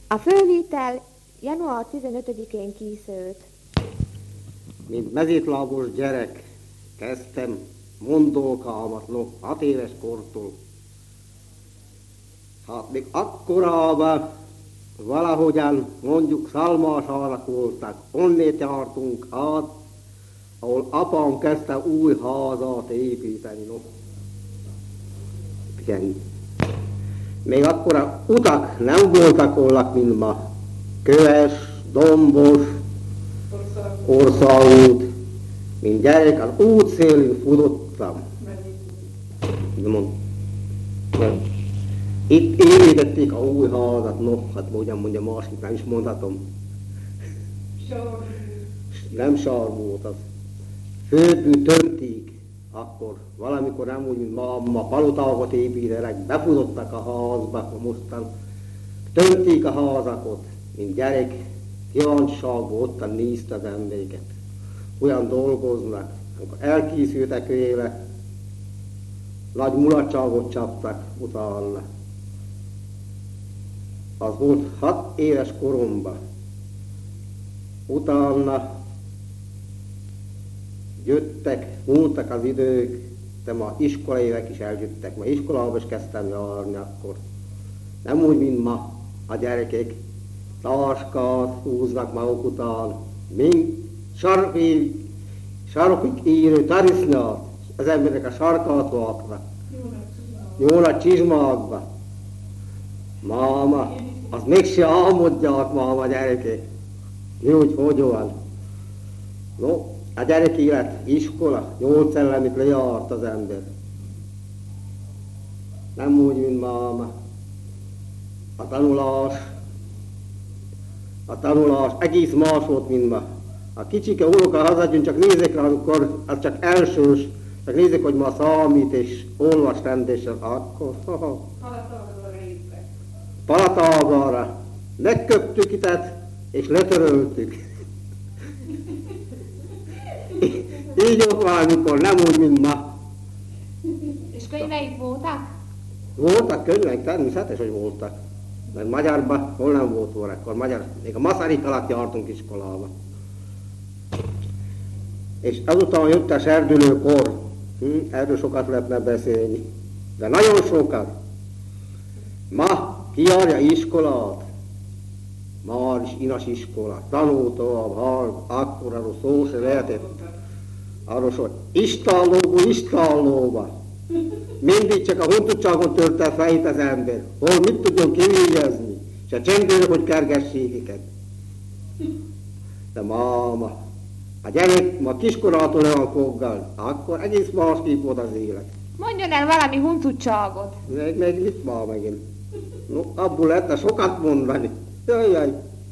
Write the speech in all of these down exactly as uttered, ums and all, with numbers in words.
A fölvétel január tizenötödikén készült. Mint mezítlábos gyerek kezdtem mondókámat, no, hat éves kortól. Hát még akkorában valahogyan mondjuk szalmásárak voltak, onnét jártunk át, ahol apám kezdte új házat építeni. No. Igen. Még akkor a utak nem voltak ollak, mint ma. Köves, dombos, országút. Mint gyerek az útszélén futottam. Itt építették a új házat, no, hát hogyan mondja, másképp nem is mondhatom. Nem sár volt az. Földbű tönték, akkor valamikor nem úgy, mint ma, ma palotákat építenek, befutottak a házba, mostan tönték a házakot, mint gyerek, kíváncsiságban ottan nézte az embereket. Olyan dolgoznak, amikor elkészültek véle, nagy mulatságot csaptak utána. Az volt hat éves koromban. Utána jöttek, múltak az idők, de ma iskolaévek is eljöttek, ma iskolába is kezdtem járni akkor. Nem úgy, mint ma a gyerekek, táskát húznak maguk után, mind sarkig, sarkig írő tarisznát, az emberek a sarkát vágnak. Jó nagy csizmákba. Máma, az mégse álmodják, máma, gyerekek. Mi úgy, hogy van. No, a gyerek élet, iskola, nyolc ellemit lejárt az ember. Nem úgy, mint máma. A tanulás, a tanulás egész más volt, mint ma. A kicsike unoka hazadjön, csak nézzek rá, amikor az csak elsős, csak nézzek, hogy ma számít és olvas rendesen, akkor. Palatágára. Megköptük itt, és letöröltük. Így ott valamikor, nem úgy, mint ma. És könyveik voltak? Voltak könyvek, természetes, hogy voltak. Mert magyarban hol nem volt volna, akkor magyar, még a Masaryk alatt jártunk iskolába. És azután jött a serdülőkor. Hm, erről sokat lehetne beszélni. De nagyon sokat. Ma kijárja iskolát. Már is inas iskola. Tanul tovább, hall, akkor arról szó se lehetett. Arról szó, istállóból istállóba. Mindig csak a huntutságon tört el fejét az ember. Hol mit tudjon kivégyezni. És a csendőrök, hogy kergessék őket. De máma, a gyerek ma kiskorától olyan foggal, akkor egész másképp volt az élet. Mondjon el valami huncutságot. Meg, meg mit ma megint? No, abból lehetne sokat mondani. Jaj, jaj.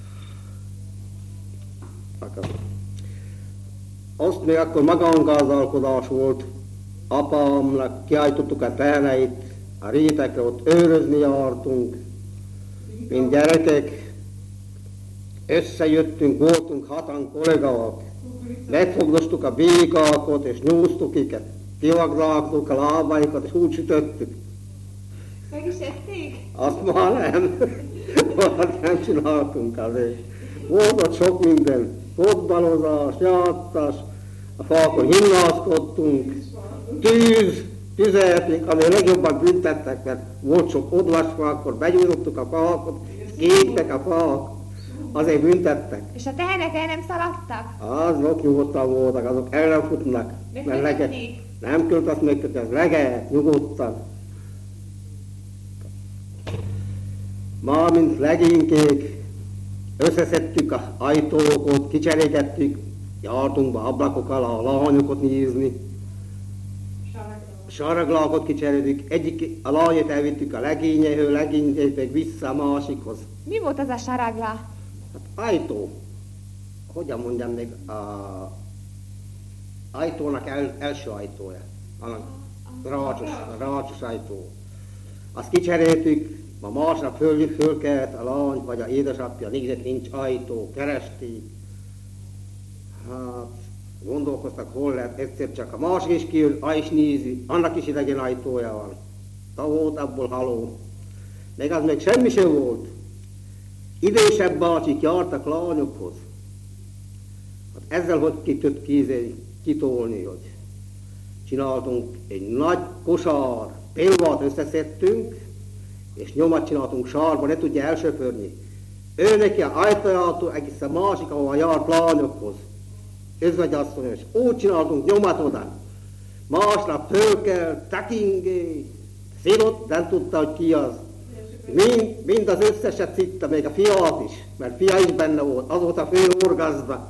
Akar. Azt még akkor magángázalkodás volt. Apámnak kiállítottuk a teheneit, a rétekre ott őrözni jártunk, mint gyerekek. Összejöttünk, voltunk hatan kollégák, megfogdostuk a békákat és nyúztuk őket, kivagdáltuk a lábaikat és úgy sütöttük. Meg is ették? Azt már nem, azt nem csináltunk azért. Volt ott sok minden, fotbalozás, játszás, a fákon himnászkodtunk, tűz, tüzeltünk, ami legjobban büntettek, mert volt sok odvasfa, akkor begyújtottuk a fákot, kéktek a fák, azért büntettek. És a tehenek el nem szaladtak? Azok nyugodtan voltak, azok el nem futnak. Megkötötték? Nem költ azt megkötni, az legehet, nyugodtan. Ma, mint legénykék, összeszedtük az ajtókat, kicserégettük, jártunk be ablakok alá a lányokat nézni. Saraglákot kicseréltük, egyik a lányét elvittük a legényehő, legényét meg vissza a másikhoz. Mi volt az a saraglá? Hát ajtó. Hogyan mondjam még, a ajtónak el, első ajtója. A rácsos, a rácsos ajtó. Azt kicseréltük, ma másnap föl, föl kellett a lány, vagy a édesapja, nézett, nincs ajtó, keresték. Hát, gondolkoztak, hol lehet, egyszer csak a másik is kijön, a is nézi, annak is idegen ajtója van. Ta volt abból haló. Meg az még semmi sem volt. idősebb bácsik jártak lányokhoz. Hát ezzel hogy ki tud kézé kitolni, hogy csináltunk egy nagy kosár pélvát összeszedtünk, és nyomat csináltunk sárba, ne tudja elsöpörni. Ő neki a ajtajától egész a másik, ahol járt lányokhoz. Özvegyasszony, és úgy csináltunk nyomat oda. Másnap fölkel, tekingé, szívott, nem tudta, hogy ki az. Mind, mind az összeset szitta, még a fiát is, mert fia is benne volt, az volt a fő orgazda.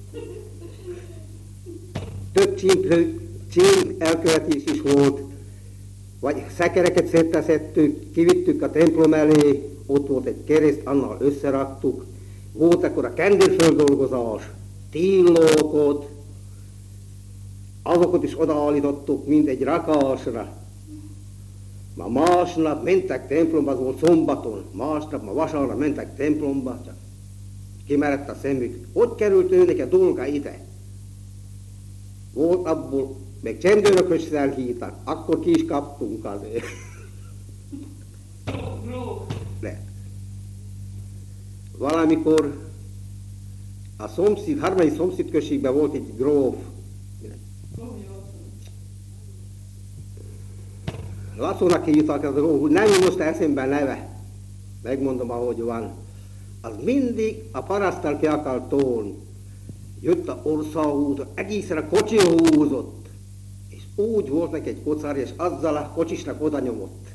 Több csíp, csíp elkövetés is volt, vagy szekereket szétteszettük, kivittük a templom elé, ott volt egy kereszt, annal összeraktuk, volt akkor a kendőföldolgozás, tillókot, azokat is odaállítottuk, mint egy rakásra. Ma másnap mentek templomba, az volt szombaton, másnap, ma vasárnap mentek templomba, csak kimerett a szemük. Hogy került őnek a dolga ide? Volt abból, még csendőrökhöz elhívtak, akkor ki is kaptunk azért. De. Valamikor a szomszéd, harmadik szomszédközségben volt egy gróf. Lassónak hívták az a gróf, nem most eszembe neve. Megmondom, ahogy van. Az mindig a paraszttal ki akar tolni. Jött a országút, egészen a kocsi húzott. És úgy volt neki egy kocár, és azzal a kocsisnak oda nyomott.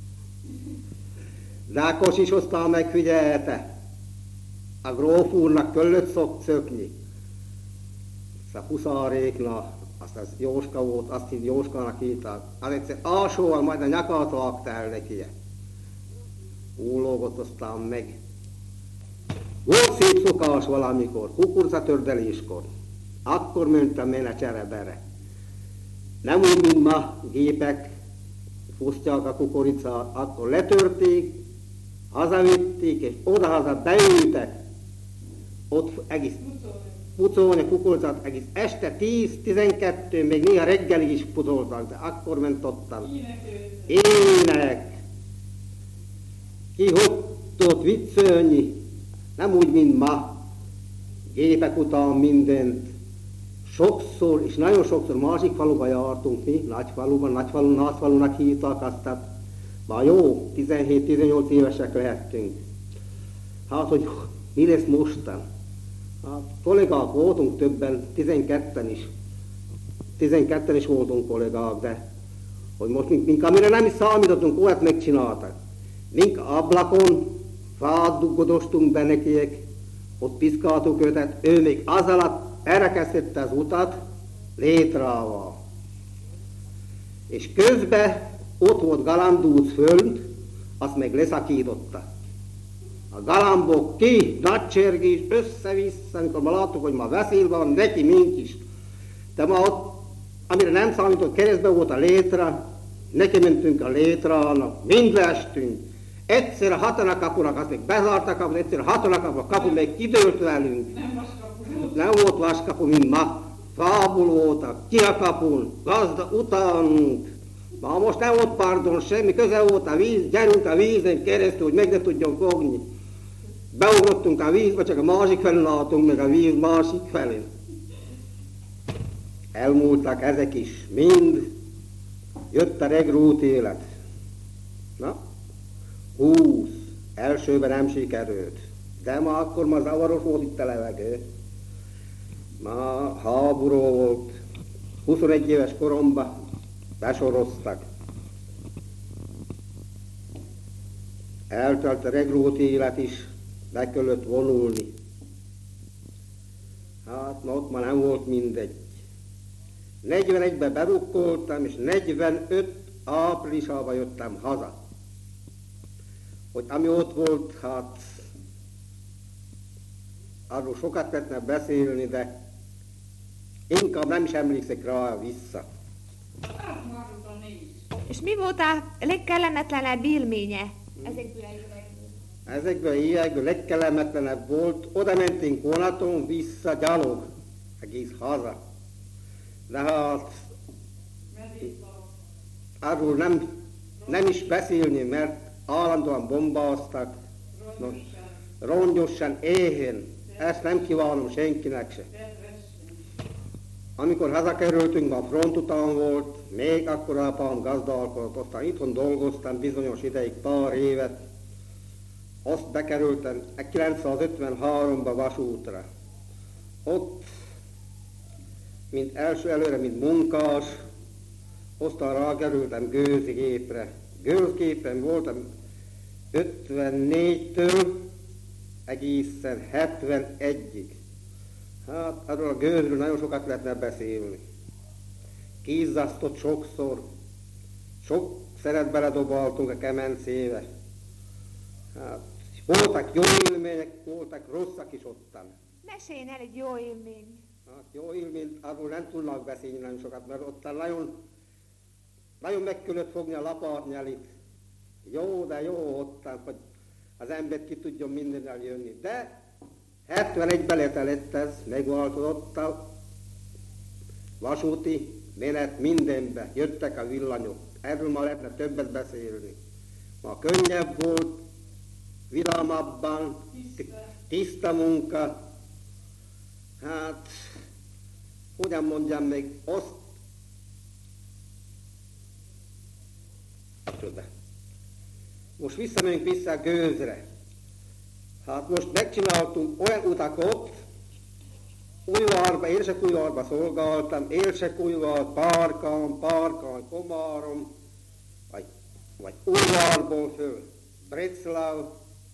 De a kocsis aztán megfigyelte. A gróf úrnak köllött szok szökni. Azt a huszárékna, azt az Jóska volt, azt így Jóskának hívták. Az egyszer alsóval majd a nyakát vágta el neki. Úgy lógott aztán meg. Volt szép szokás valamikor, kukoricatördeléskor. Akkor mentem én a cserebere. Nem úgy, mint ma gépek fosztják a kukoricát, akkor letörték, hazavitték, és odahaza beültek. Ott egész pucolni a kukoricát, egész este tíz-tizenkettő, még néha reggelig is pucoltak, de akkor ment ottan. Ének! Ki hogy tudott viccelni, nem úgy, mint ma, gépek után mindent. Sokszor, és nagyon sokszor másik faluba jártunk mi, Nagyfaluban, Nagyfalun, Nagyfalunak hívták azt, tehát már jó, tizenhét-tizennyolc évesek lehettünk. Hát, hogy mi lesz mostan? Hát, kollégák voltunk többen, tizenketten is. Tizenketten is voltunk kollégák, de hogy most mink, mink amire nem is számítottunk, olyat megcsináltak. Mink ablakon, fát duggodostunk be nekiek, ott piszkáltuk őtet, ő még az alatt elkezdette az utat létrával. És közben ott volt galambóc föld, azt meg leszakította. A galambok ki, nagy csergés, össze-vissza, amikor ma láttuk, hogy ma veszély van, neki mink is. De ma ott, amire nem számított, keresztben volt a létra, neki mentünk a létrának, mind leestünk. Egyszer a hatonak kapunak, azt még bezártak kaput, egyszer a hatonak kapunak, a kapu még kidőlt velünk. Nem vaskapu. Nem volt vaskapu, mint ma. Fából voltak, ki a kapun, gazda utánunk. Ma most nem volt pardon semmi, közel volt a víz, gyerünk a vízen keresztül, hogy meg ne tudjon fogni. Beugrottunk a vízbe, csak a másik felül álltunk, meg a víz másik felén. Elmúltak ezek is, mind. Jött a regrút élet. Na? Húsz. Elsőben nem sikerült. De ma akkor ma zavaros volt itt a levegő. Ma háború volt. huszonegy éves koromban besoroztak. Eltelt a regrút élet is, be kellett vonulni. Hát na ott már nem volt mindegy. negyvenegyben berukkoltam, és negyvenöt áprilisában jöttem haza. Hogy ami ott volt, hát arról sokat lehetne beszélni, de inkább nem is emlékszek rá vissza. És mi volt a legkellemetlenebb élménye ezekből a évekből? Ezekből a évekből legkellemetlenebb volt, oda mentünk vonaton vissza gyalog, egész haza. De hát arról nem, nem is beszélni, mert állandóan bombáztak. No, rongyosan, éhen. Ezt nem kívánom senkinek se. Amikor hazakerültünk, a front után volt, még akkor apám gazdálkodott, aztán itthon dolgoztam bizonyos ideig, pár évet. Azt bekerültem kilencszázötvenháromba vasútra. Ott, mint első előre, mint munkás, aztán rákerültem gőzgépre. Gőzgépen voltam ötvennégytől egészen hetvenegyig. Hát erről a gőzről nagyon sokat lehetne beszélni. Kízzasztott sokszor, sok szeret beledobáltunk a kemencébe. Hát, voltak jó élmények, voltak rosszak is ottan. Meséljen el egy jó élmény. Hát jó élményt, arról nem tudnak beszélni nagyon sokat, mert ottan nagyon, nagyon meg kellett fogni a lapátnyelit. Jó, de jó ottan, hogy az ember ki tudjon mindennel jönni. De hetvenegyben letelett ez, megváltozott a vasúti menet mindenbe. Jöttek a villanyok. Erről már lehetne többet beszélni. Ma könnyebb volt, vidámabban, tiszta munka. Hát, hogyan mondjam még, azt most visszamegyünk vissza a gőzre. Hát most megcsináltunk olyan utakat, Újvárba, Érsekújvárba szolgáltam, Érsekújvár, Párkán, Párkán, Komárom, vagy, vagy Újvárból föl, Breclav,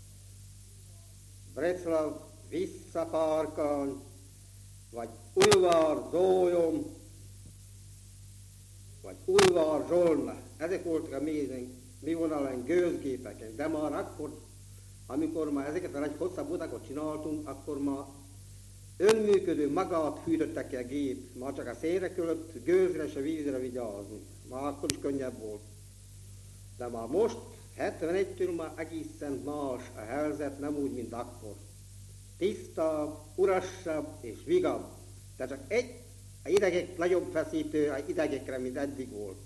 Breclav, vissza Párkán, vagy Újvár, Zólyom, vagy Újvár, Zsolna. Ezek voltak a mi, mi vonalán gőzgépeken, de már akkor, amikor már ezeket a nagy hosszabb utakot csináltunk, akkor már önműködő magát hűtöttek ki a gép, már csak a szélre kellett gőzre és a vízre vigyázni. Már akkor is könnyebb volt. De már most, hetvenegytől már egészen más a helyzet, nem úgy, mint akkor. Tisztább, urassabb és vigabb. De csak egy, a idegek nagyobb feszítő a idegekre, mint eddig volt.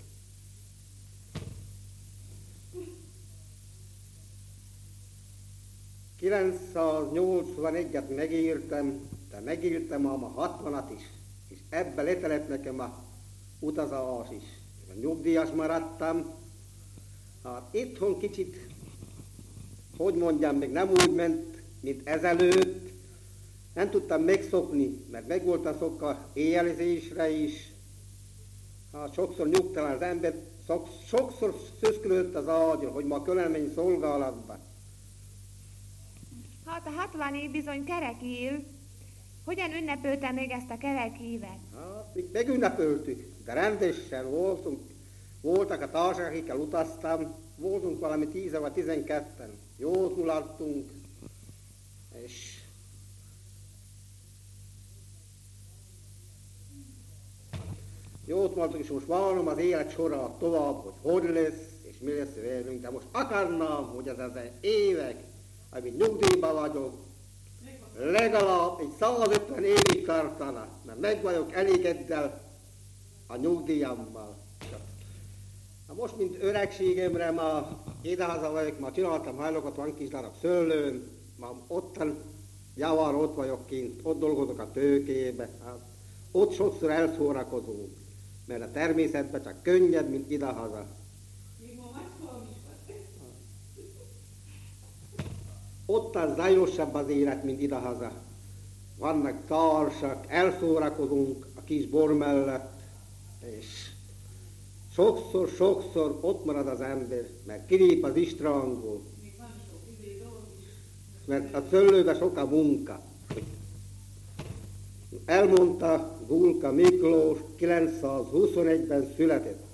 kilencszáznyolcvanegyet megírtam, de megírtam ám a hatvanat is, és ebbe letelett nekem a utazás is. A nyugdíjas maradtam, hát itthon kicsit, hogy mondjam, még nem úgy ment, mint ezelőtt. Nem tudtam megszokni, mert meg voltam szokva éjjelzésre is. Hát sokszor nyugtalan az ember, sokszor szöszkölött az ágyon, hogy ma külön menj szolgálatba. Hát a hatvan év bizony kerek év. Hogyan ünnepeltem még ezt a kerek évet? Hát, mi megünnepöltük, de rendesen voltunk. Voltak a társak, akikkel utaztam, voltunk valami tíze vagy tizenketten. Jót mulattunk, és jót mulattunk, és most várom az élet sorát tovább, hogy hogy lesz, és mi lesz velünk. De most akarnám, hogy az az évek, amit nyugdíjban vagyok, legalább egy százötven évig tartana, mert meg vagyok elégeddel a nyugdíjammal. Na most, mint öregségemre, már édehaza vagyok, már csináltam hajlokat, van kis darab szőlőm, már ottan, javar ott vagyok kint, ott dolgozok a tőkébe, hát ott sokszor elszórakozunk, mert a természetben csak könnyebb, mint idehaza. Ottan zajosabb az élet, mint idehaza. Vannak társak, elszórakozunk a kis bor mellett, és sokszor, sokszor ott marad az ember, mert kilép az istrángból. Mert a szőlőben sok a munka. Elmondta Gulka Miklós, kilencszázhuszonegyben született.